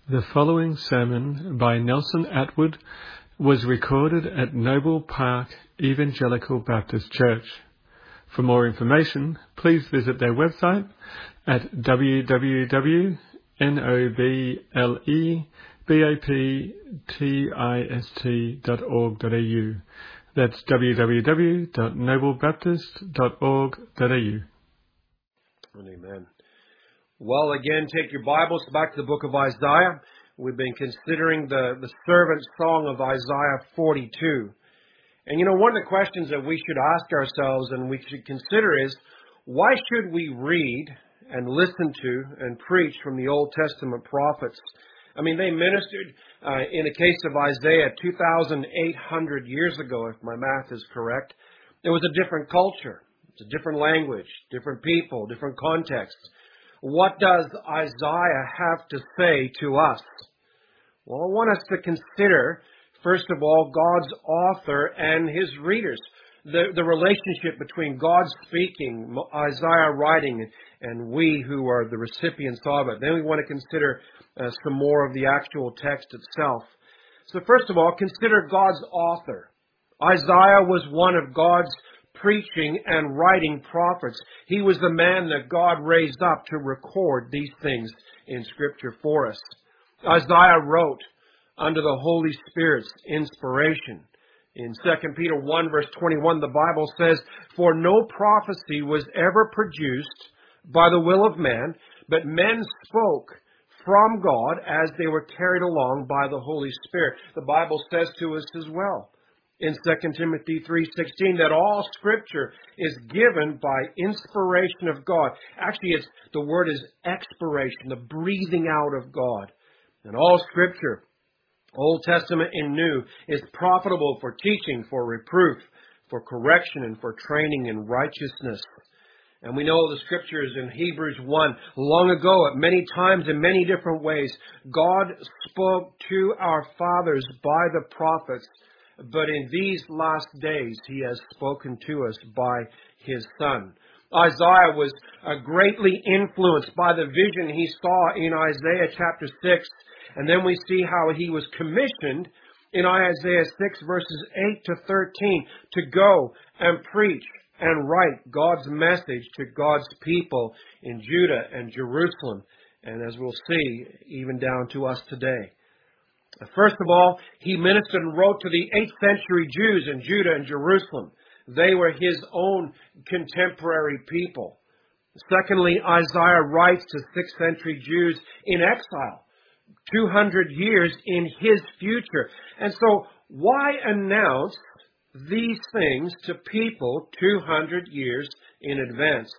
The following sermon by Nelson Atwood was recorded at Noble Park Evangelical Baptist Church. For more information, please visit their website at www.noblebaptist.org.au. That's www.noblebaptist.org.au. Amen. Well, again, take your Bibles back to the book of Isaiah. We've been considering the servant song of Isaiah 42. And one of the questions that we should ask ourselves and we should consider is, why should we read and listen to and preach from the Old Testament prophets? I mean, they ministered, in the case of Isaiah, 2,800 years ago, if my math is correct. It was a different culture. It's a different language, different people, different contexts. What does Isaiah have to say to us? Well, I want us to consider, first of all, God's author and his readers. The relationship between God speaking, Isaiah writing, and we who are the recipients of it. Then we want to consider some more of the actual text itself. So first of all, consider God's author. Isaiah was one of God's preaching and writing prophets. He was the man that God raised up to record these things in Scripture for us. Isaiah wrote under the Holy Spirit's inspiration. In 2 Peter 1 verse 21, the Bible says, "For no prophecy was ever produced by the will of man, but men spoke from God as they were carried along by the Holy Spirit." The Bible says to us as well in 2 Timothy 3:16 that all Scripture is given by inspiration of God. Actually, the word is expiration, the breathing out of God. And all Scripture, Old Testament and New, is profitable for teaching, for reproof, for correction, and for training in righteousness. And we know the Scriptures in Hebrews 1, long ago, at many times, in many different ways, God spoke to our fathers by the prophets. But in these last days, he has spoken to us by his Son. Isaiah was greatly influenced by the vision he saw in Isaiah chapter 6. And then we see how he was commissioned in Isaiah 6 verses 8 to 13 to go and preach and write God's message to God's people in Judah and Jerusalem. And as we'll see, even down to us today. First of all, he ministered and wrote to the 8th century Jews in Judah and Jerusalem. They were his own contemporary people. Secondly, Isaiah writes to 6th century Jews in exile, 200 years in his future. And so, why announce these things to people 200 years in advance?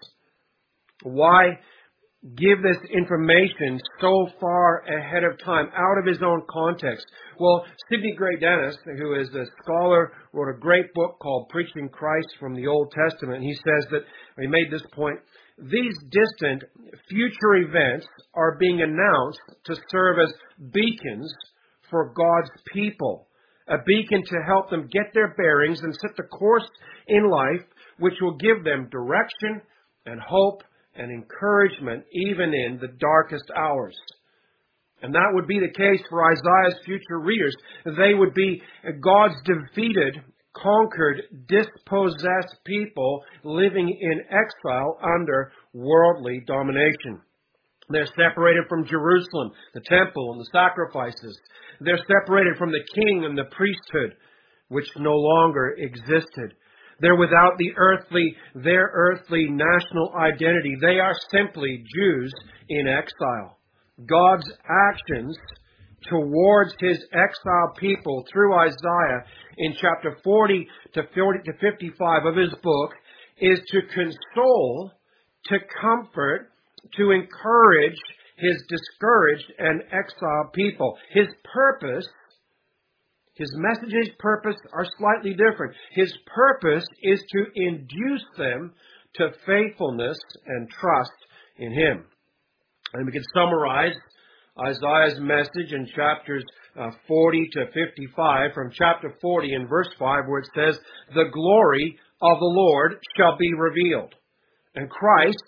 Why give this information so far ahead of time, out of his own context? Well, Sidney Gray Dennis, who is a scholar, wrote a great book called Preaching Christ from the Old Testament. He says that, he made this point, these distant future events are being announced to serve as beacons for God's people. A beacon to help them get their bearings and set the course in life, which will give them direction and hope and encouragement even in the darkest hours. And that would be the case for Isaiah's future readers. They would be God's defeated, conquered, dispossessed people living in exile under worldly domination. They're separated from Jerusalem, the temple and the sacrifices. They're separated from the king and the priesthood, which no longer existed. They're without their earthly national identity. They are simply Jews in exile. God's actions towards his exiled people through Isaiah in chapter 40 to 55 of his book is to console, to comfort, to encourage his discouraged and exiled people. His purpose, his message's purpose are slightly different. His purpose is to induce them to faithfulness and trust in him. And we can summarize Isaiah's message in chapters 40 to 55 from chapter 40 in verse 5 where it says, "The glory of the Lord shall be revealed, and Christ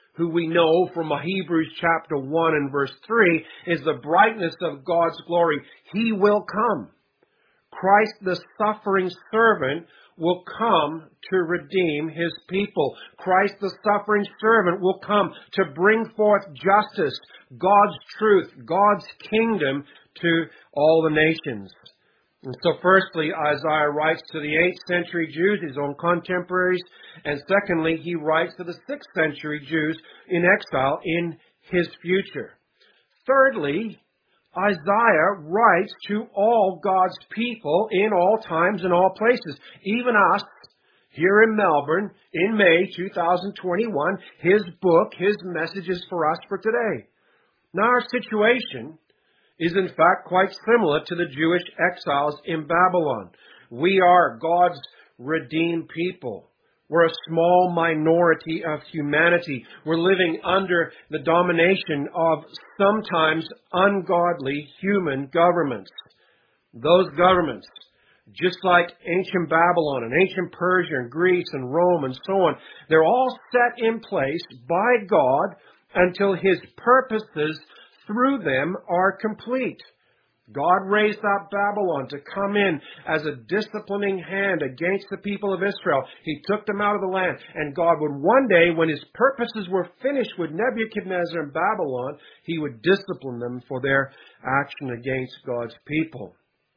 who we know from Hebrews chapter 1 and verse 3 is the brightness of God's glory. He will come. Christ, the suffering servant, will come to redeem His people. Christ, the suffering servant, will come to bring forth justice, God's truth, God's kingdom to all the nations. And so firstly, Isaiah writes to the 8th century Jews, his own contemporaries, and secondly, he writes to the 6th century Jews in exile in his future. Thirdly, Isaiah writes to all God's people in all times and all places, even us here in Melbourne in May 2021. His book, his message is for us for today. Now our situation is in fact quite similar to the Jewish exiles in Babylon. We are God's redeemed people. We're a small minority of humanity. We're living under the domination of sometimes ungodly human governments. Those governments, just like ancient Babylon and ancient Persia and Greece and Rome and so on, they're all set in place by God until His purposes through them are complete. God raised up Babylon to come in as a disciplining hand against the people of Israel. He took them out of the land. And God would one day, when His purposes were finished with Nebuchadnezzar and Babylon, He would discipline them for their action against God's people.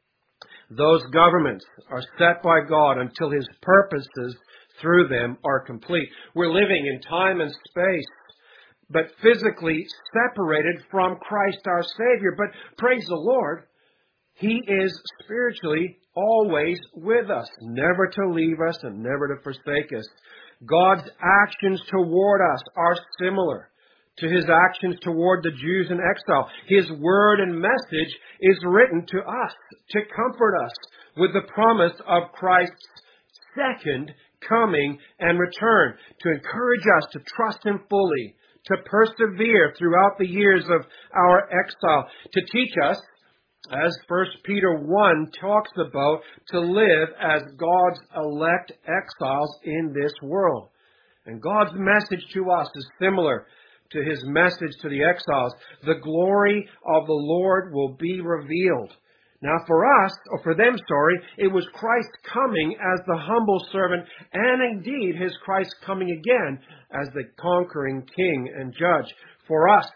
Those governments are set by God until His purposes through them are complete. We're living in time and space, but physically separated from Christ our Savior. But praise the Lord, He is spiritually always with us, never to leave us and never to forsake us. God's actions toward us are similar to His actions toward the Jews in exile. His word and message is written to us to comfort us with the promise of Christ's second coming and return, to encourage us to trust Him fully, to persevere throughout the years of our exile, to teach us, as 1 Peter 1 talks about, to live as God's elect exiles in this world. And God's message to us is similar to His message to the exiles. The glory of the Lord will be revealed. Now for us, or for them, it was Christ coming as the humble servant, and indeed His Christ coming again as the conquering King and Judge. For us,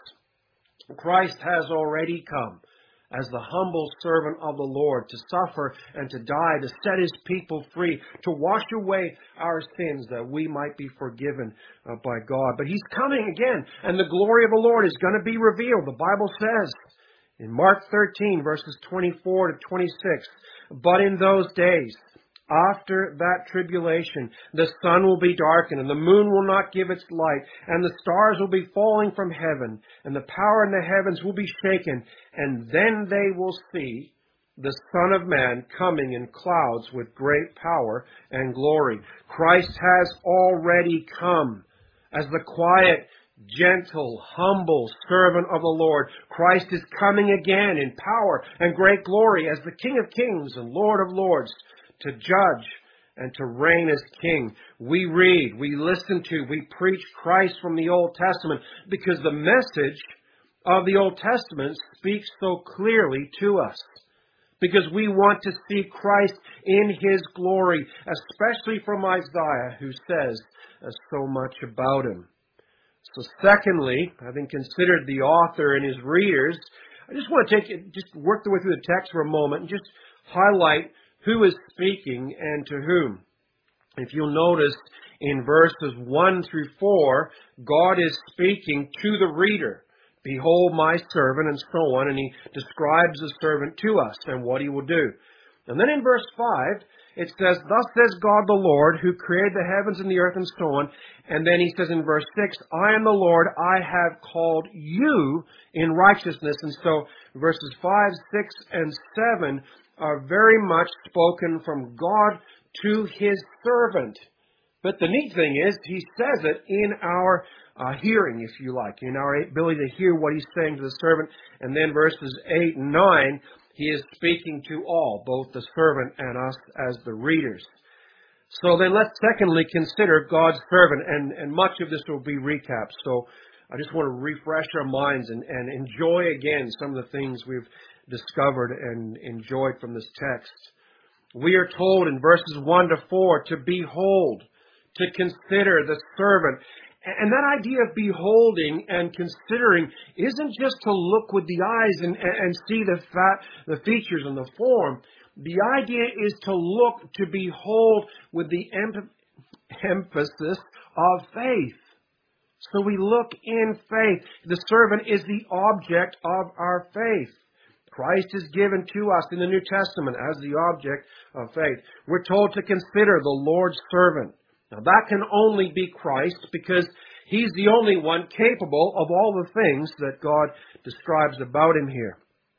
Christ has already come as the humble servant of the Lord to suffer and to die, to set His people free, to wash away our sins that we might be forgiven by God. But He's coming again, and the glory of the Lord is going to be revealed. The Bible says in Mark 13, verses 24 to 26, "But in those days, after that tribulation, the sun will be darkened, and the moon will not give its light, and the stars will be falling from heaven, and the power in the heavens will be shaken, and then they will see the Son of Man coming in clouds with great power and glory." Christ has already come as the quiet, gentle, humble servant of the Lord. Christ is coming again in power and great glory as the King of Kings and Lord of Lords, to judge and to reign as King. We read, we listen to, we preach Christ from the Old Testament because the message of the Old Testament speaks so clearly to us. Because we want to see Christ in His glory, especially from Isaiah, who says so much about Him. So secondly, having considered the author and his readers, I just want to work the way through the text for a moment and just highlight who is speaking and to whom. If you'll notice in verses 1 through 4, God is speaking to the reader. "Behold my servant," and so on, and He describes the servant to us and what he will do. And then in verse 5, it says, "Thus says God the Lord, who created the heavens and the earth," and so on. And then He says in verse 6, "I am the Lord, I have called you in righteousness." And so verses 5, 6, and 7 are very much spoken from God to His servant. But the neat thing is, He says it in our hearing, if you like, in our ability to hear what He's saying to the servant. And then verses 8 and 9, He is speaking to all, both the servant and us as the readers. So then let's secondly consider God's servant, and much of this will be recaps. So I just want to refresh our minds and enjoy again some of the things we've discovered and enjoyed from this text. We are told in verses 1 to 4 to behold, to consider the servant. And that idea of beholding and considering isn't just to look with the eyes and see the features and the form. The idea is to look, to behold with the emphasis of faith. So we look in faith. The servant is the object of our faith. Christ is given to us in the New Testament as the object of faith. We're told to consider the Lord's servant. Now that can only be Christ because He's the only one capable of all the things that God describes about Him here.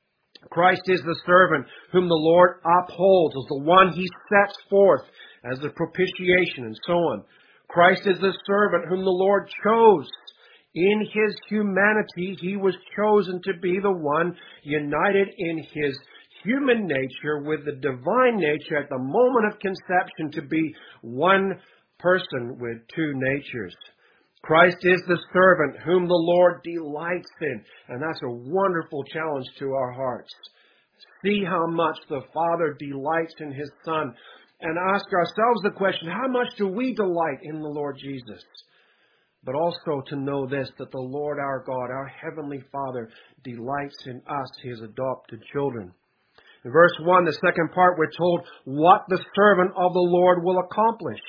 Christ is the servant whom the Lord upholds, as the one He sets forth as the propitiation and so on. Christ is the servant whom the Lord chose. In His humanity, He was chosen to be the one united in His human nature with the divine nature at the moment of conception to be one person with two natures. Christ is the servant whom the Lord delights in. And that's a wonderful challenge to our hearts. See how much the Father delights in His Son. And ask ourselves the question, how much do we delight in the Lord Jesus? But also to know this, that the Lord our God, our Heavenly Father, delights in us, His adopted children. In verse 1, the second part, we're told what the servant of the Lord will accomplish.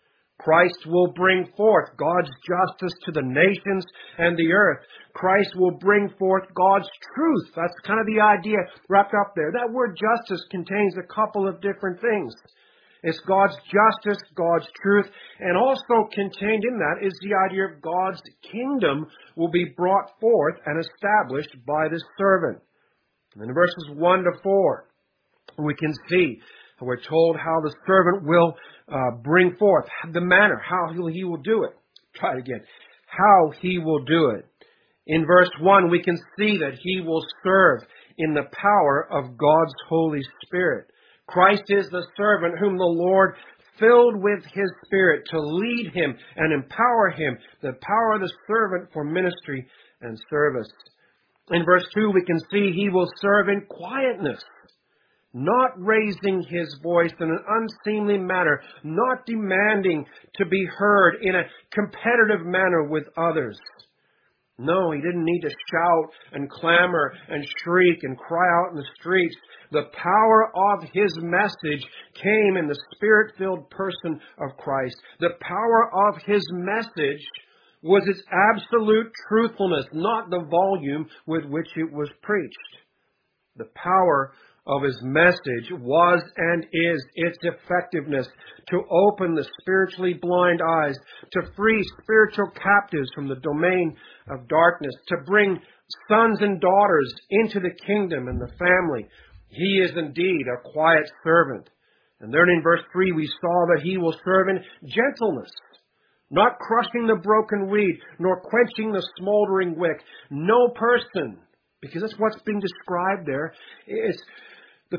Christ will bring forth God's justice to the nations and the earth. Christ will bring forth God's truth. That's kind of the idea wrapped up there. That word justice contains a couple of different things. It's God's justice, God's truth, and also contained in that is the idea of God's kingdom will be brought forth and established by this servant. And in verses 1 to 4, we can see, we're told how the servant will bring forth the manner, how he will do it. Try it again. How he will do it. In verse 1, we can see that he will serve in the power of God's Holy Spirit. Christ is the servant whom the Lord filled with His Spirit to lead him and empower him, the power of the servant for ministry and service. In verse 2, we can see he will serve in quietness, not raising his voice in an unseemly manner, not demanding to be heard in a competitive manner with others. No, he didn't need to shout and clamor and shriek and cry out in the streets. The power of his message came in the Spirit-filled person of Christ. The power of his message was its absolute truthfulness, not the volume with which it was preached. The power of his message was and is its effectiveness to open the spiritually blind eyes, to free spiritual captives from the domain of darkness, to bring sons and daughters into the kingdom and the family. He is indeed a quiet servant. And then in verse 3 we saw that he will serve in gentleness, not crushing the broken reed, nor quenching the smoldering wick. No person, because that's what's being described there, is the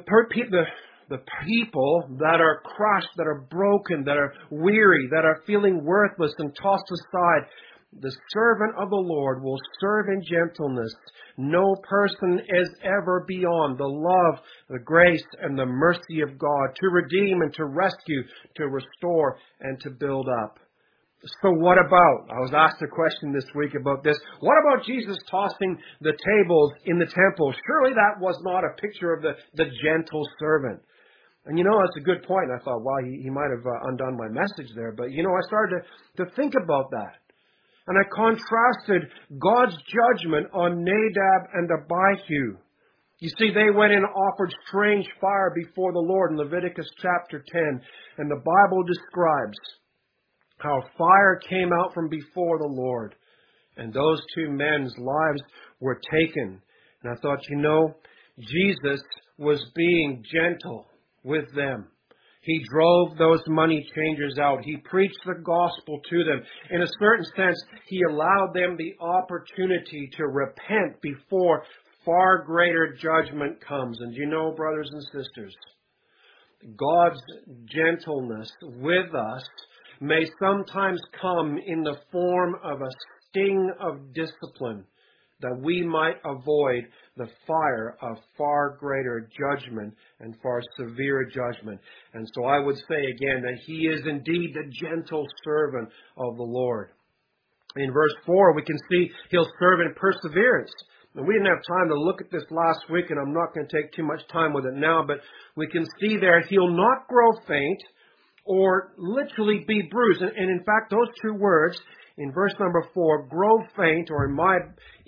people that are crushed, that are broken, that are weary, that are feeling worthless and tossed aside. The servant of the Lord will serve in gentleness. No person is ever beyond the love, the grace, and the mercy of God to redeem and to rescue, to restore, and to build up. So what about, I was asked a question this week about this, what about Jesus tossing the tables in the temple? Surely that was not a picture of the gentle servant. And that's a good point. I thought, wow, he might have undone my message there. But I started to think about that. And I contrasted God's judgment on Nadab and Abihu. You see, they went and offered strange fire before the Lord in Leviticus chapter 10. And the Bible describes how fire came out from before the Lord. And those two men's lives were taken. And I thought, Jesus was being gentle with them. He drove those money changers out. He preached the gospel to them. In a certain sense, he allowed them the opportunity to repent before far greater judgment comes. And brothers and sisters, God's gentleness with us may sometimes come in the form of a sting of discipline, that we might avoid the fire of far greater judgment and far severer judgment. And so I would say again that He is indeed the gentle servant of the Lord. In verse 4, we can see He'll serve in perseverance. And we didn't have time to look at this last week, and I'm not going to take too much time with it now, but we can see there He'll not grow faint or literally be bruised. And in fact, those two words in verse number 4, grow faint, or in my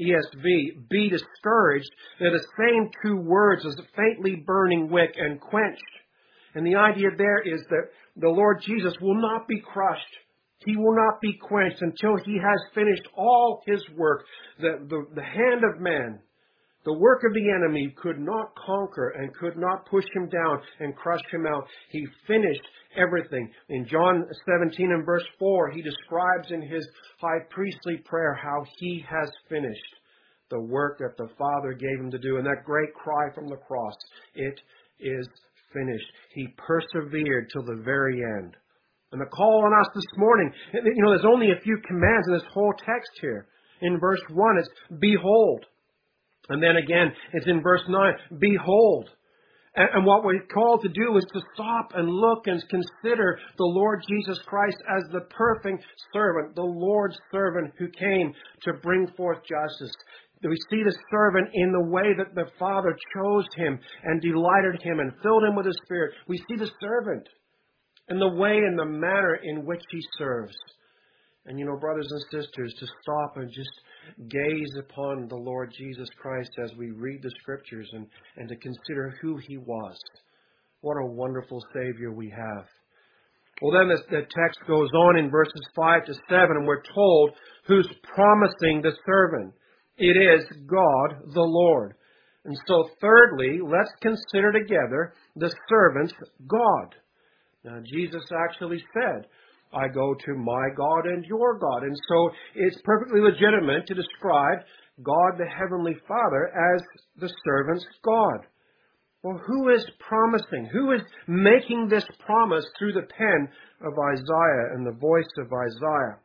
ESV, be discouraged, they're the same two words as faintly burning wick and quenched. And the idea there is that the Lord Jesus will not be crushed. He will not be quenched until He has finished all His work. The hand of man, the work of the enemy, could not conquer and could not push Him down and crush Him out. He finished everything. In John 17 and verse 4, He describes in His high priestly prayer how He has finished the work that the Father gave Him to do. And that great cry from the cross, it is finished. He persevered till the very end. And the call on us this morning, there's only a few commands in this whole text here. In verse 1, it's behold. And then again, it's in verse 9, behold. And what we're called to do is to stop and look and consider the Lord Jesus Christ as the perfect servant, the Lord's servant who came to bring forth justice. We see the servant in the way that the Father chose Him and delighted Him and filled Him with His Spirit. We see the servant in the way and the manner in which He serves. And brothers and sisters, to stop and just gaze upon the Lord Jesus Christ as we read the Scriptures and to consider who He was. What a wonderful Savior we have. Well, then the text goes on in verses 5 to 7, and we're told who's promising the servant. It is God the Lord. And so thirdly, let's consider together the servant's God. Now, Jesus actually said, I go to my God and your God. And so it's perfectly legitimate to describe God the Heavenly Father as the servant's God. Well, who is promising? Who is making this promise through the pen of Isaiah and the voice of Isaiah?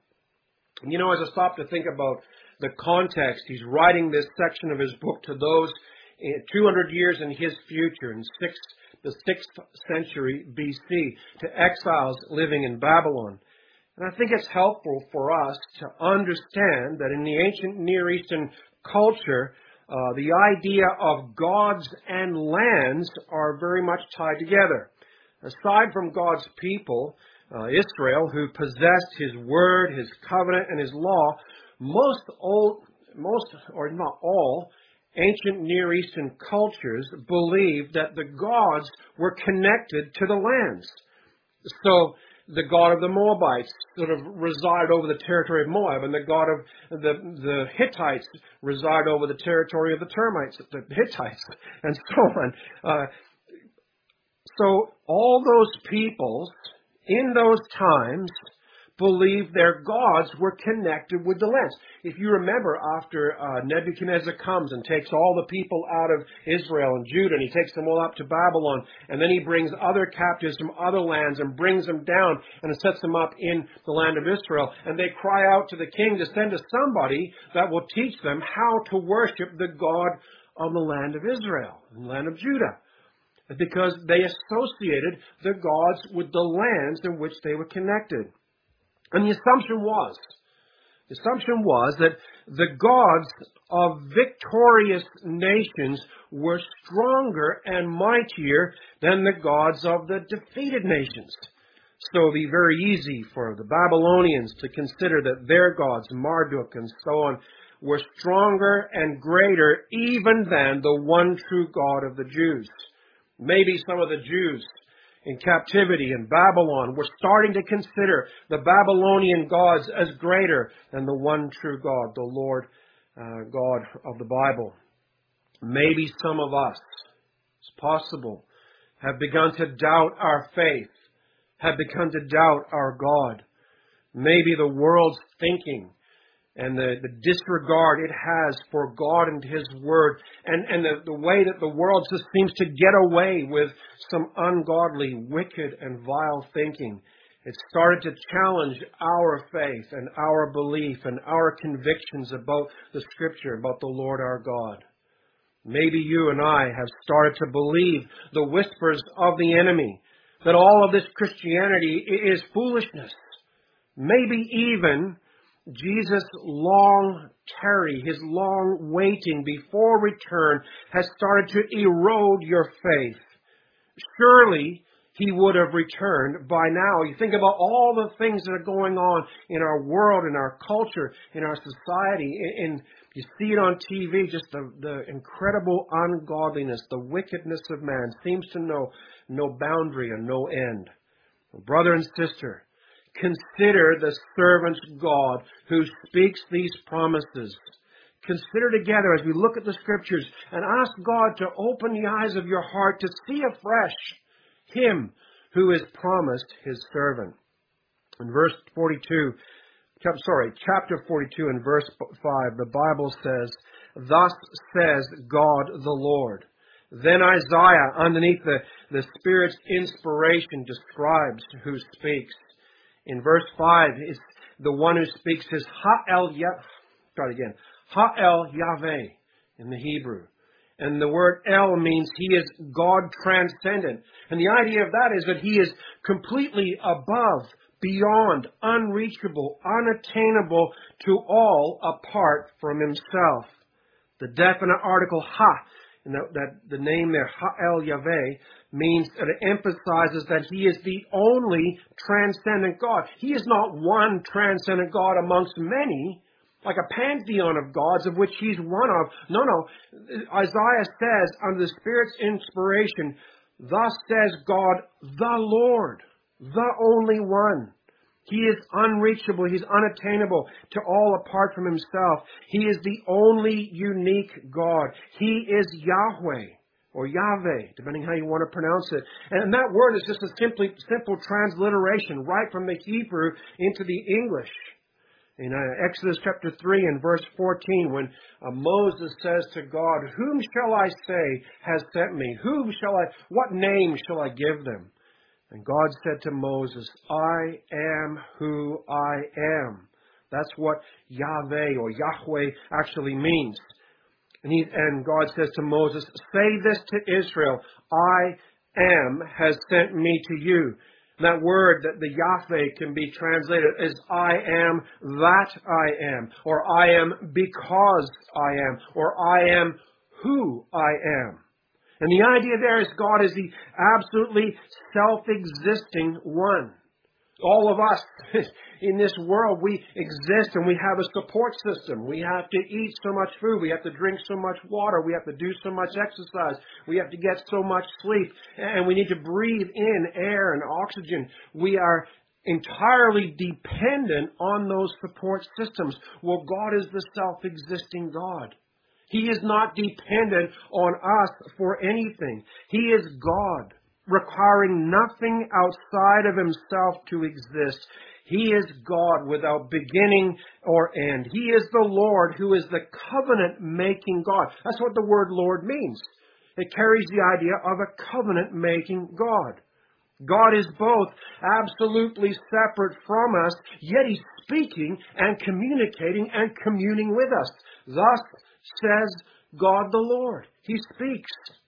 As I stop to think about the context, he's writing this section of his book to those 200 years in his future, in the 6th century BC, to exiles living in Babylon. And I think it's helpful for us to understand that in the ancient Near Eastern culture, the idea of gods and lands are very much tied together. Aside from God's people, Israel, who possessed His word, His covenant, and His law, most or not all, ancient Near Eastern cultures believed that the gods were connected to the lands. So the god of the Moabites sort of resided over the territory of Moab, and the god of the Hittites resided over the territory of the Hittites, and so on. So all those peoples in those times believed their gods were connected with the lands. If you remember, after Nebuchadnezzar comes and takes all the people out of Israel and Judah, and he takes them all up to Babylon, and then he brings other captives from other lands and brings them down and sets them up in the land of Israel, and they cry out to the king to send us somebody that will teach them how to worship the God of the land of Israel, the land of Judah, because they associated the gods with the lands in which they were connected. And the assumption was that the gods of victorious nations were stronger and mightier than the gods of the defeated nations. So it would be very easy for the Babylonians to consider that their gods, Marduk and so on, were stronger and greater even than the one true God of the Jews. Maybe some of the Jews in captivity in Babylon were starting to consider the Babylonian gods as greater than the one true God, the Lord God of the Bible. Maybe some of us, it's possible, have begun to doubt our faith, have begun to doubt our God. Maybe the world's thinking and the disregard it has for God and His Word, and the way that the world just seems to get away with some ungodly, wicked, and vile thinking. It started to challenge our faith and our belief and our convictions about the Scripture, about the Lord our God. Maybe you and I have started to believe the whispers of the enemy, that all of this Christianity is foolishness. Maybe even Jesus' long tarry, His long waiting before return has started to erode your faith. Surely He would have returned by now. You think about all the things that are going on in our world, in our culture, in our society, and you see it on TV, just the incredible ungodliness, the wickedness of man seems to know no boundary and no end. Brother and sister, consider the servant God who speaks these promises. Consider together as we look at the Scriptures and ask God to open the eyes of your heart to see afresh Him who has promised His servant. In chapter 42 and verse 5, the Bible says, "Thus says God the Lord." Then Isaiah, underneath the Spirit's inspiration, describes who speaks. In verse 5, the one who speaks is Ha'el Yahweh in the Hebrew. And the word El means He is God transcendent. And the idea of that is that He is completely above, beyond, unreachable, unattainable to all apart from Himself. The definite article Ha, and the name there, Ha'el Yahweh, means that it emphasizes that He is the only transcendent God. He is not one transcendent God amongst many, like a pantheon of gods of which He's one of. No. Isaiah says, under the Spirit's inspiration, "Thus says God, the Lord, the only one." He is unreachable. He's unattainable to all apart from Himself. He is the only unique God. He is Yahweh, or Yahweh, depending how you want to pronounce it. And that word is just a simple transliteration right from the Hebrew into the English. In Exodus chapter 3 and verse 14, when Moses says to God, "Whom shall I say has sent me? What name shall I give them?" And God said to Moses, "I am who I am." That's what Yahweh or Yahweh actually means. And God says to Moses, "Say this to Israel, I am has sent me to you." And that word, that the Yahweh can be translated as I am that I am, or I am because I am, or I am who I am. And the idea there is God is the absolutely self-existing one. All of us in this world, we exist and we have a support system. We have to eat so much food. We have to drink so much water. We have to do so much exercise. We have to get so much sleep. And we need to breathe in air and oxygen. We are entirely dependent on those support systems. Well, God is the self-existing God. He is not dependent on us for anything. He is God, requiring nothing outside of Himself to exist. He is God without beginning or end. He is the Lord who is the covenant-making God. That's what the word Lord means. It carries the idea of a covenant-making God. God is both absolutely separate from us, yet He's speaking and communicating and communing with us. Thus says God the Lord. He speaks.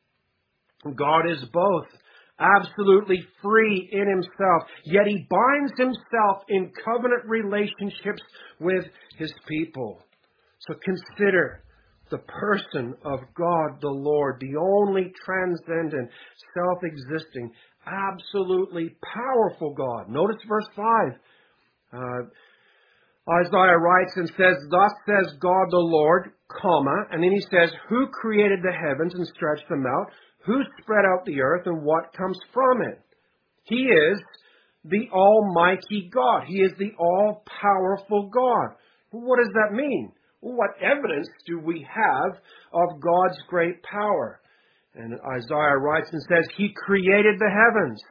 God is both absolutely free in Himself, yet He binds Himself in covenant relationships with His people. So consider the person of God the Lord, the only transcendent, self-existing, absolutely powerful God. Notice verse 5. Isaiah writes and says, "Thus says God the Lord, comma," and then he says, "Who created the heavens and stretched them out? Who spread out the earth and what comes from it?" He is the Almighty God. He is the all-powerful God. What does that mean? What evidence do we have of God's great power? And Isaiah writes and says, He created the heavens.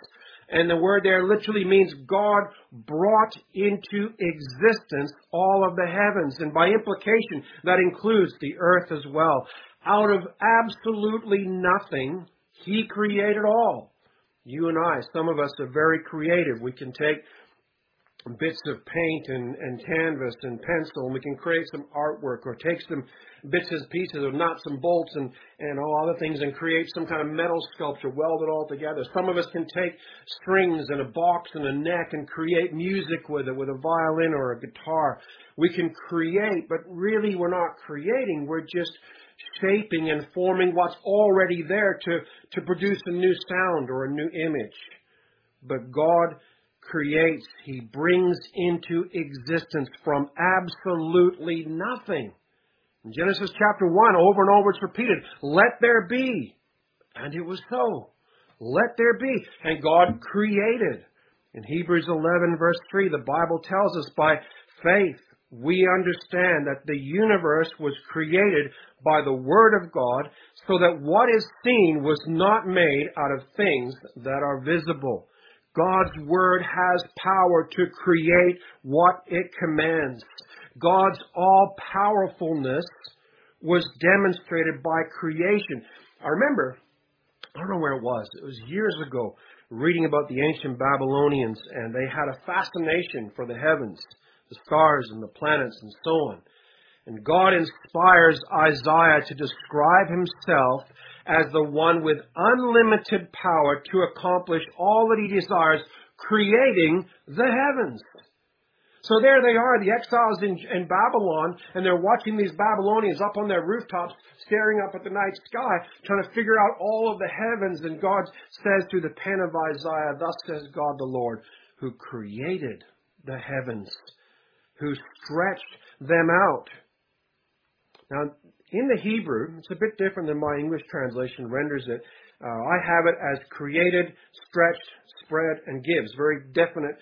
And the word there literally means God brought into existence all of the heavens. And by implication, that includes the earth as well. Out of absolutely nothing, He created all. You and I, some of us are very creative. We can take bits of paint and canvas and pencil, and we can create some artwork, or take some bits and pieces of nuts and bolts and all other things and create some kind of metal sculpture, weld it all together. Some of us can take strings and a box and a neck and create music with it, with a violin or a guitar. We can create, but really we're not creating. We're just shaping and forming what's already there to produce a new sound or a new image. But God creates. He brings into existence from absolutely nothing. In Genesis chapter 1, over and over it's repeated, let there be. And it was so. Let there be. And God created. In Hebrews 11 verse 3, the Bible tells us by faith we understand that the universe was created by the Word of God, so that what is seen was not made out of things that are visible. God's Word has power to create what it commands. God's all-powerfulness was demonstrated by creation. I remember, I don't know where it was years ago, reading about the ancient Babylonians, and they had a fascination for the heavens, the stars and the planets and so on. And God inspires Isaiah to describe himself as the one with unlimited power to accomplish all that he desires, creating the heavens. So there they are, the exiles in Babylon, and they're watching these Babylonians up on their rooftops, staring up at the night sky, trying to figure out all of the heavens. And God says through the pen of Isaiah, thus says God the Lord, who created the heavens, who stretched them out. Now, in the Hebrew, it's a bit different than my English translation renders it. I have it as created, stretched, spread, and gives. Very definite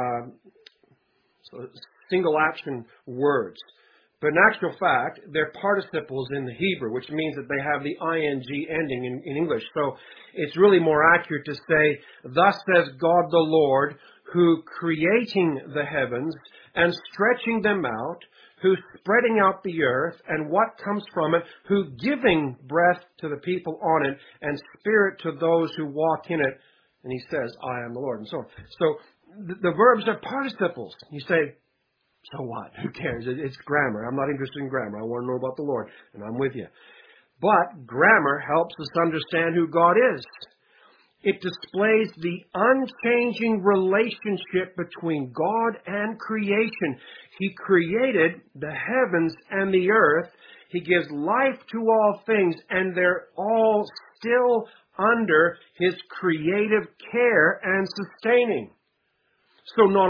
single action words. But in actual fact, they're participles in the Hebrew, which means that they have the ing ending in English. So it's really more accurate to say, thus says God the Lord, who creating the heavens and stretching them out, who spreading out the earth and what comes from it, who giving breath to the people on it and spirit to those who walk in it. And he says, I am the Lord, and so on. So the verbs are participles. You say, so what? Who cares? It's grammar. I'm not interested in grammar. I want to know about the Lord, and I'm with you. But grammar helps us understand who God is. It displays the unchanging relationship between God and creation. He created the heavens and the earth. He gives life to all things, and they're all still under His creative care and sustaining. So not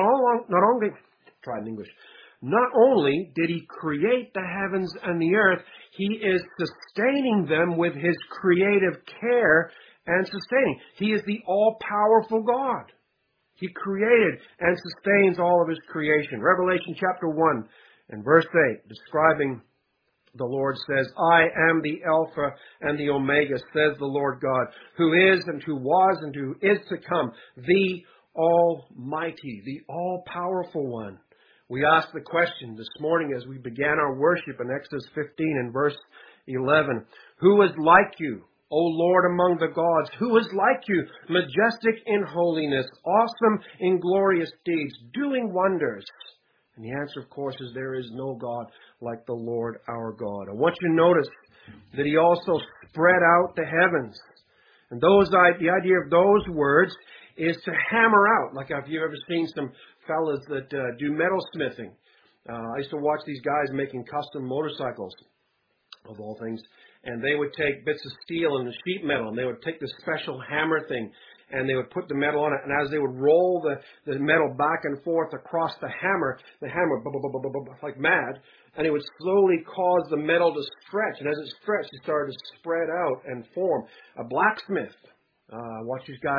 only did He create the heavens and the earth, He is sustaining them with His creative care and sustaining. He is the all-powerful God. He created and sustains all of His creation. Revelation chapter 1 and verse 8, describing the Lord, says, I am the Alpha and the Omega, says the Lord God, who is and who was and who is to come, the Almighty, the all-powerful one. We asked the question this morning as we began our worship in Exodus 15 and verse 11, who is like you, O Lord among the gods? Who is like you, majestic in holiness, awesome in glorious deeds, doing wonders? And the answer, of course, is there is no God like the Lord our God. I want you to notice that He also spread out the heavens. And the idea of those words is to hammer out. Like, have you ever seen some fellas that do metalsmithing? I used to watch these guys making custom motorcycles, of all things. And they would take bits of steel and sheet metal, and they would take this special hammer thing, and they would put the metal on it. And as they would roll the metal back and forth across the hammer like mad, and it would slowly cause the metal to stretch. And as it stretched, it started to spread out and form. A blacksmith, watch these guys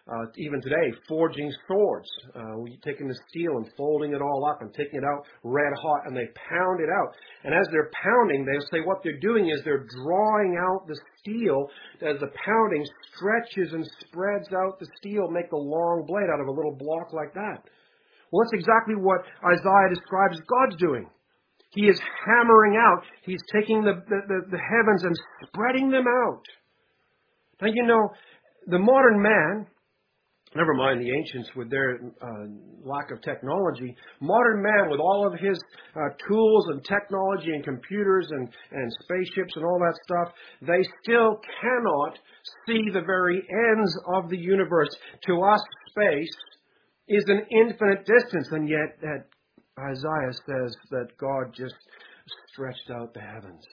even today, forging swords. Taking the steel and folding it all up and taking it out red hot, and they pound it out. And as they're pounding, they'll say what they're doing is they're drawing out the steel as the pounding stretches and spreads out the steel, make a long blade out of a little block like that. Well, that's exactly what Isaiah describes God's doing. He is hammering out. He's taking the heavens and spreading them out. Now, you know, the modern man, never mind the ancients with their lack of technology, modern man with all of his tools and technology and computers and spaceships and all that stuff, they still cannot see the very ends of the universe. To us, space is an infinite distance, and yet Isaiah says that God just stretched out the heavens.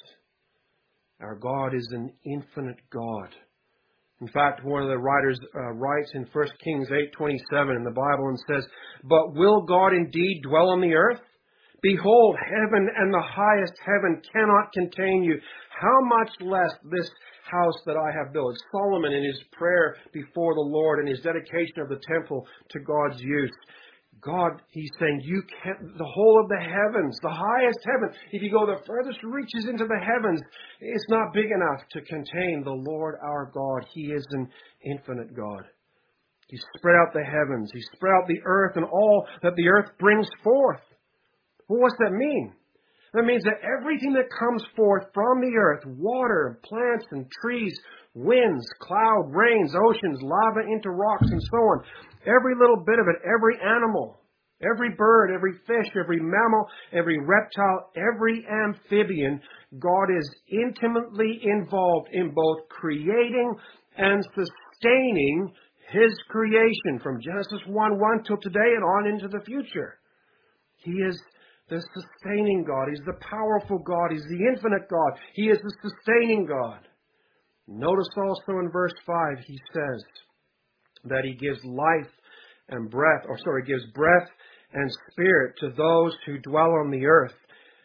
Our God is an infinite God. In fact, one of the writers writes in 1 Kings 8:27 in the Bible and says, "But will God indeed dwell on the earth? Behold, heaven and the highest heaven cannot contain you. How much less this house that I have built?" Solomon in his prayer before the Lord and his dedication of the temple to God's use. God, he's saying, you can't, the whole of the heavens, the highest heaven, if you go the furthest reaches into the heavens, it's not big enough to contain the Lord our God. He is an infinite God. He spread out the heavens. He spread out the earth and all that the earth brings forth. Well, what's that mean? That means that everything that comes forth from the earth, water, plants and trees, winds, cloud, rains, oceans, lava into rocks and so on, every little bit of it, every animal, every bird, every fish, every mammal, every reptile, every amphibian, God is intimately involved in both creating and sustaining His creation from Genesis 1:1 till today and on into the future. He is the sustaining God. He's the powerful God. He's the infinite God. He is the sustaining God. Notice also in verse 5, he says that He gives life and breath, gives breath and spirit to those who dwell on the earth.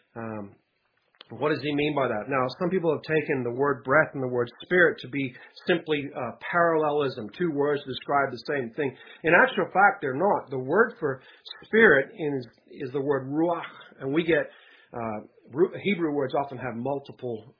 What does He mean by that? Now, some people have taken the word breath and the word spirit to be simply parallelism, two words to describe the same thing. In actual fact, they're not. The word for spirit is the word ruach, and we get Hebrew words often have multiple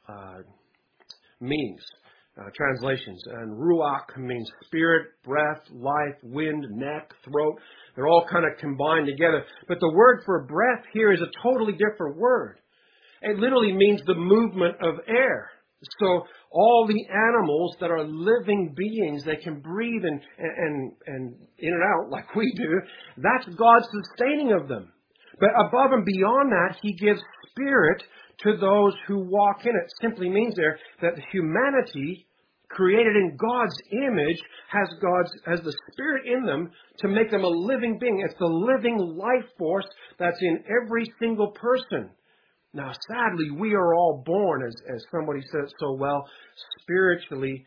meanings, translations. And ruach means spirit, breath, life, wind, neck, throat. They're all kind of combined together. But the word for breath here is a totally different word. It literally means the movement of air. So all the animals that are living beings, they can breathe and in and out like we do. That's God's sustaining of them. But above and beyond that, He gives spirit to those who walk in it. Simply means there that humanity, created in God's image, has the Spirit in them to make them a living being. It's the living life force that's in every single person. Now, sadly, we are all born, as somebody said so well, spiritually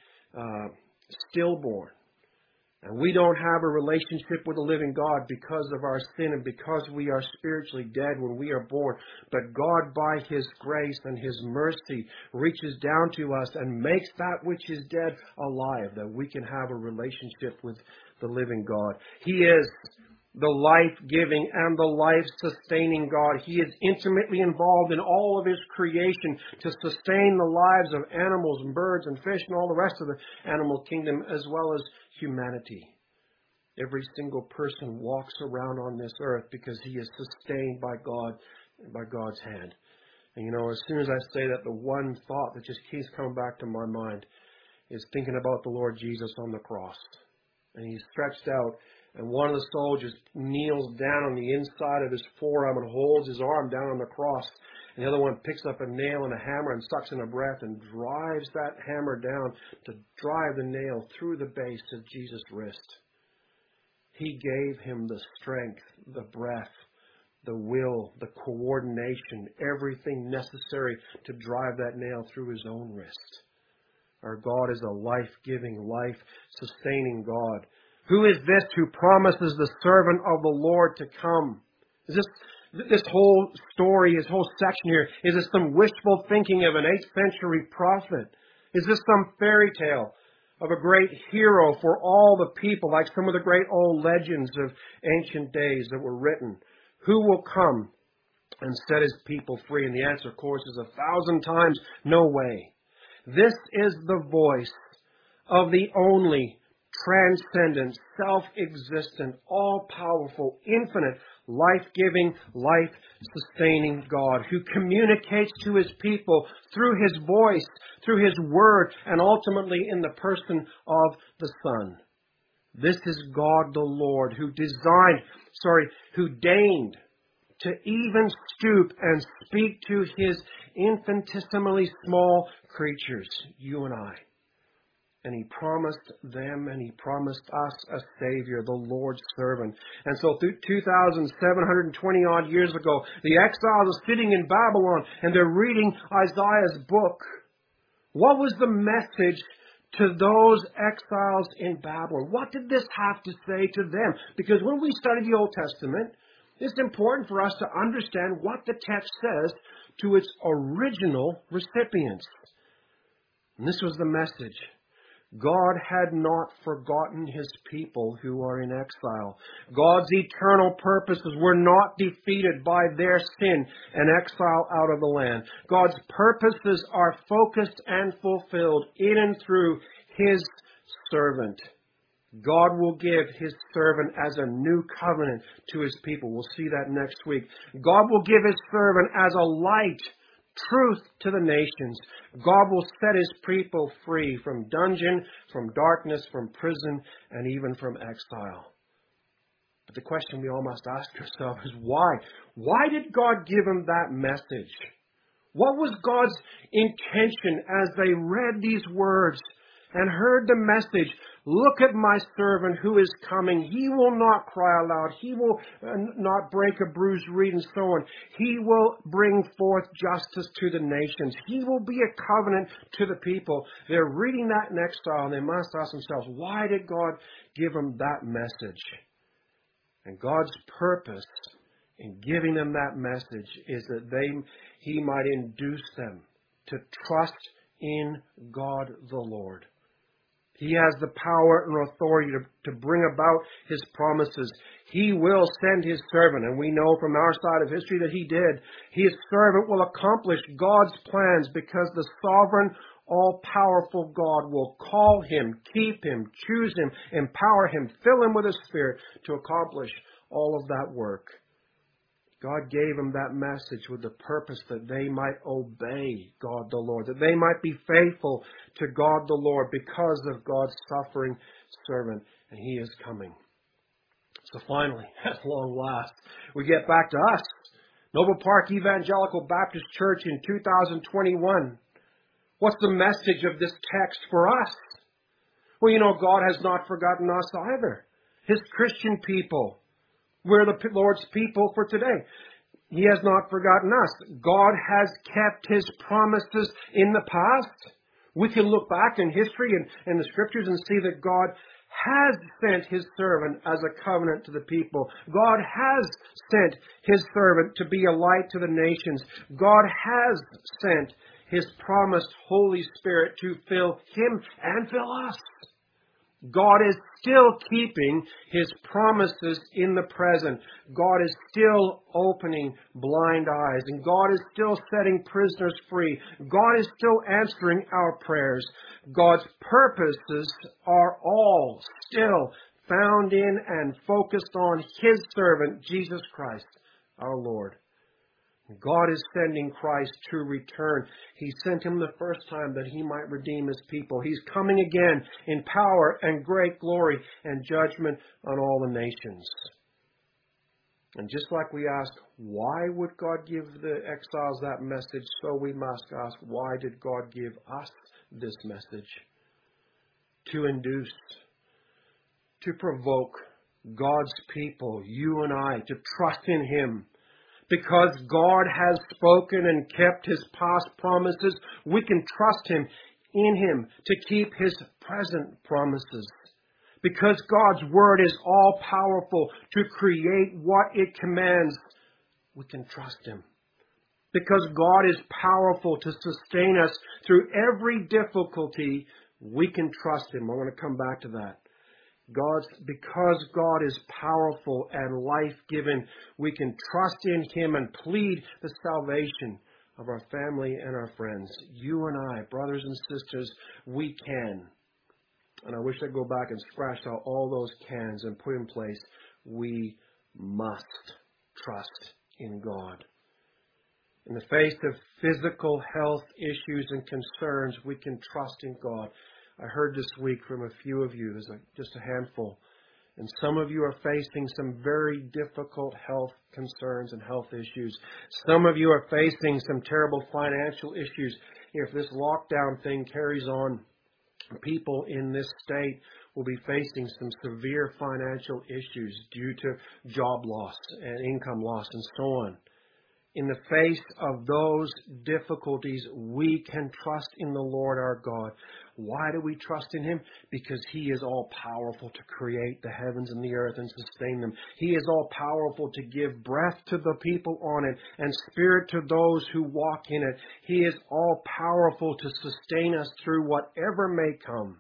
stillborn. And we don't have a relationship with the living God because of our sin and because we are spiritually dead when we are born. But God, by His grace and His mercy, reaches down to us and makes that which is dead alive, that we can have a relationship with the living God. He is the life-giving and the life-sustaining God. He is intimately involved in all of His creation to sustain the lives of animals and birds and fish and all the rest of the animal kingdom, as well as humanity. Every single person walks around on this earth because he is sustained by God, by God's hand. And you know, as soon as I say that, the one thought that just keeps coming back to my mind is thinking about the Lord Jesus on the cross. And He's stretched out, and one of the soldiers kneels down on the inside of his forearm and holds his arm down on the cross. And the other one picks up a nail and a hammer and sucks in a breath and drives that hammer down to drive the nail through the base of Jesus' wrist. He gave him the strength, the breath, the will, the coordination, everything necessary to drive that nail through His own wrist. Our God is a life-giving, life-sustaining God. Who is this who promises the servant of the Lord to come? Is this whole story, this whole section here, is this some wishful thinking of an 8th century prophet? Is this some fairy tale? of a great hero for all the people, like some of the great old legends of ancient days that were written. Who will come and set his people free? And the answer, of course, is 1,000 times no way. This is the voice of the only transcendent, self-existent, all-powerful, infinite, life-giving, life-sustaining God who communicates to his people through his voice, through his word, and ultimately in the person of the Son. This is God the Lord who deigned to even stoop and speak to his infinitesimally small creatures, you and I. And he promised them and he promised us a Savior, the Lord's servant. And so 2,720 odd years ago, the exiles are sitting in Babylon and they're reading Isaiah's book. What was the message to those exiles in Babylon? What did this have to say to them? Because when we study the Old Testament, it's important for us to understand what the text says to its original recipients. And this was the message. God had not forgotten his people who are in exile. God's eternal purposes were not defeated by their sin and exile out of the land. God's purposes are focused and fulfilled in and through his servant. God will give his servant as a new covenant to his people. We'll see that next week. God will give his servant as a light, truth to the nations. God will set his people free from dungeon, from darkness, from prison, and even from exile. But the question we all must ask ourselves is why? Why did God give them that message? What was God's intention as they read these words and heard the message? Look at my servant who is coming. He will not cry aloud. He will not break a bruised reed and so on. He will bring forth justice to the nations. He will be a covenant to the people. They're reading that in exile and they must ask themselves, why did God give them that message? And God's purpose in giving them that message is that he might induce them to trust in God the Lord. He has the power and authority to bring about his promises. He will send his servant, and we know from our side of history that he did. His servant will accomplish God's plans because the sovereign, all-powerful God will call him, keep him, choose him, empower him, fill him with his Spirit to accomplish all of that work. God gave them that message with the purpose that they might obey God the Lord, that they might be faithful to God the Lord because of God's suffering servant, and he is coming. So finally, at long last, we get back to us. Noble Park Evangelical Baptist Church in 2021. What's the message of this text for us? Well, God has not forgotten us either. His Christian people. We're the Lord's people for today. He has not forgotten us. God has kept his promises in the past. We can look back in history and the scriptures and see that God has sent his servant as a covenant to the people. God has sent his servant to be a light to the nations. God has sent his promised Holy Spirit to fill him and fill us. God is still keeping his promises in the present. God is still opening blind eyes. And God is still setting prisoners free. God is still answering our prayers. God's purposes are all still found in and focused on his servant, Jesus Christ, our Lord. God is sending Christ to return. He sent him the first time that he might redeem his people. He's coming again in power and great glory and judgment on all the nations. And just like we ask, why would God give the exiles that message? So we must ask, why did God give us this message? To induce, to provoke God's people, you and I, to trust in him. Because God has spoken and kept his past promises, we can trust him in him to keep his present promises. Because God's word is all powerful to create what it commands, we can trust him. Because God is powerful to sustain us through every difficulty, We can trust Him. I'm going to come back to that. Because God is powerful and life-giving, we can trust in Him and plead the salvation of our family and our friends. You and I, brothers and sisters, we can. And I wish I'd go back and scratch out all those cans and put in place, we must trust in God. In the face of physical health issues and concerns, we can trust in God. I heard this week from a few of you, there's just a handful, and some of you are facing some very difficult health concerns and health issues. Some of you are facing some terrible financial issues. If this lockdown thing carries on, people in this state will be facing some severe financial issues due to job loss and income loss and so on. In the face of those difficulties, we can trust in the Lord our God. Why do we trust in Him? Because He is all powerful to create the heavens and the earth and sustain them. He is all powerful to give breath to the people on it and spirit to those who walk in it. He is all powerful to sustain us through whatever may come.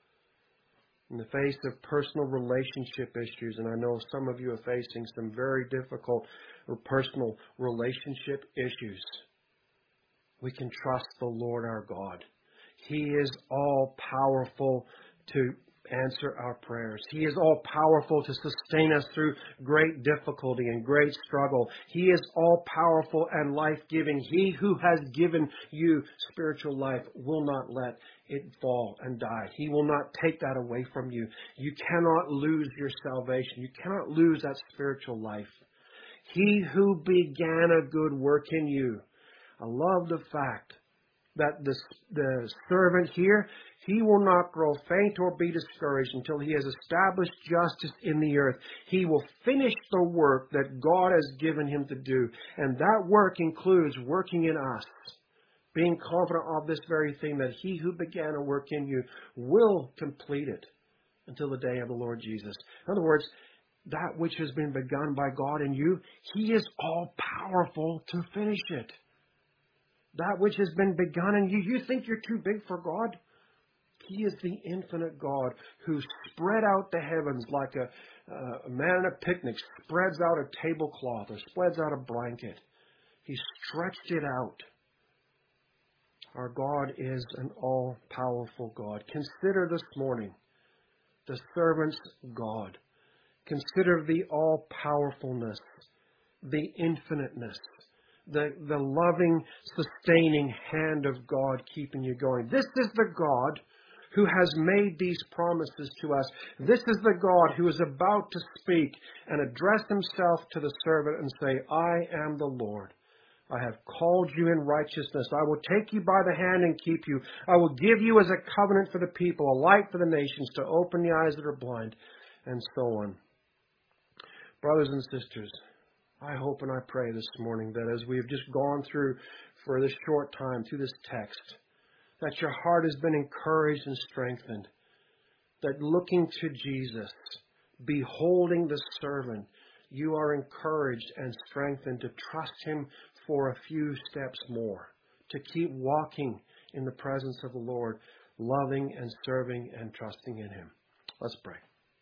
In the face of personal relationship issues, and I know some of you are facing some very difficult personal relationship issues, we can trust the Lord our God. He is all powerful to answer our prayers. He is all powerful to sustain us through great difficulty and great struggle. He is all powerful and life-giving. He who has given you spiritual life will not let it fall and die. He will not take that away from you. You cannot lose your salvation. You cannot lose that spiritual life. He who began a good work in you. I love the fact that the servant here, he will not grow faint or be discouraged until he has established justice in the earth. He will finish the work that God has given him to do. And that work includes working in us, being confident of this very thing, that he who began a work in you will complete it until the day of the Lord Jesus. In other words, that which has been begun by God in you, He is all powerful to finish it. That which has been begun in you, you think you're too big for God? He is the infinite God who spread out the heavens like a man at a picnic spreads out a tablecloth or spreads out a blanket. He stretched it out. Our God is an all-powerful God. Consider this morning the servant's God. Consider the all-powerfulness, the infiniteness, the loving, sustaining hand of God keeping you going. This is the God who has made these promises to us. This is the God who is about to speak and address Himself to the servant and say, I am the Lord. I have called you in righteousness. I will take you by the hand and keep you. I will give you as a covenant for the people, a light for the nations, to open the eyes that are blind, and so on. Brothers and sisters, I hope and I pray this morning that as we've just gone through for this short time through this text, that your heart has been encouraged and strengthened, that looking to Jesus, beholding the servant, you are encouraged and strengthened to trust Him for a few steps more, to keep walking in the presence of the Lord, loving and serving and trusting in Him. Let's pray.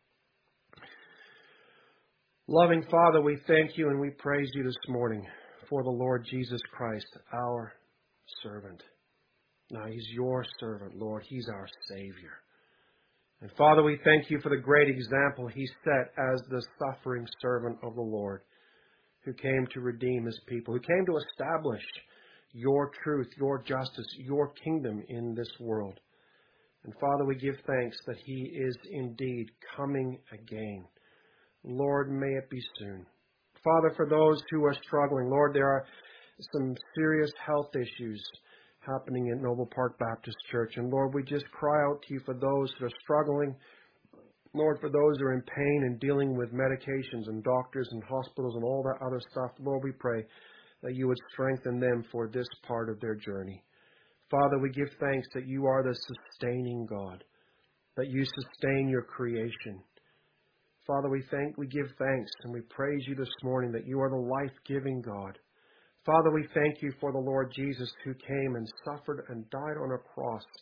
Loving Father, we thank you and we praise you this morning for the Lord Jesus Christ, our servant. Now, He's your servant, Lord. He's our Savior. And Father, we thank you for the great example He set as the suffering servant of the Lord, who came to redeem His people, who came to establish your truth, your justice, your kingdom in this world. And Father, we give thanks that He is indeed coming again. Lord, may it be soon. Father, for those who are struggling, Lord, there are some serious health issues happening at Noble Park Baptist Church. And Lord, we just cry out to you for those who are struggling. Lord, for those who are in pain and dealing with medications and doctors and hospitals and all that other stuff, Lord, we pray that you would strengthen them for this part of their journey. Father, we give thanks that you are the sustaining God, that you sustain your creation. Father, we give thanks and we praise you this morning that you are the life-giving God. Father, we thank you for the Lord Jesus who came and suffered and died on a cross,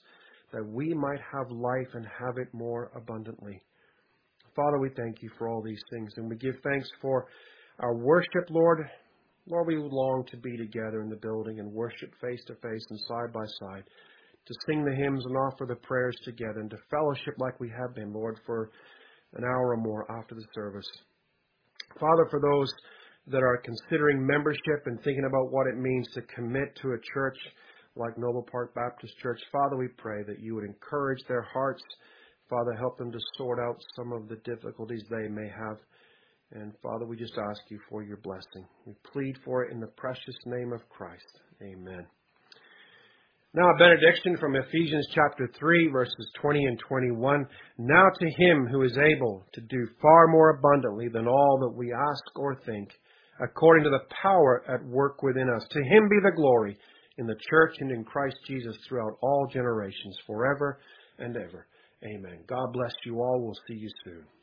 that we might have life and have it more abundantly. Father, we thank you for all these things, and we give thanks for our worship, Lord. Lord, we long to be together in the building and worship face to face and side by side, to sing the hymns and offer the prayers together, and to fellowship like we have been, Lord, for an hour or more after the service. Father, for those that are considering membership and thinking about what it means to commit to a church like Noble Park Baptist Church, Father, we pray that you would encourage their hearts. Father, help them to sort out some of the difficulties they may have. And Father, we just ask you for your blessing. We plead for it in the precious name of Christ. Amen. Now a benediction from Ephesians chapter 3, verses 20 and 21. Now to him who is able to do far more abundantly than all that we ask or think, according to the power at work within us. To him be the glory in the church and in Christ Jesus throughout all generations, forever and ever. Amen. God bless you all. We'll see you soon.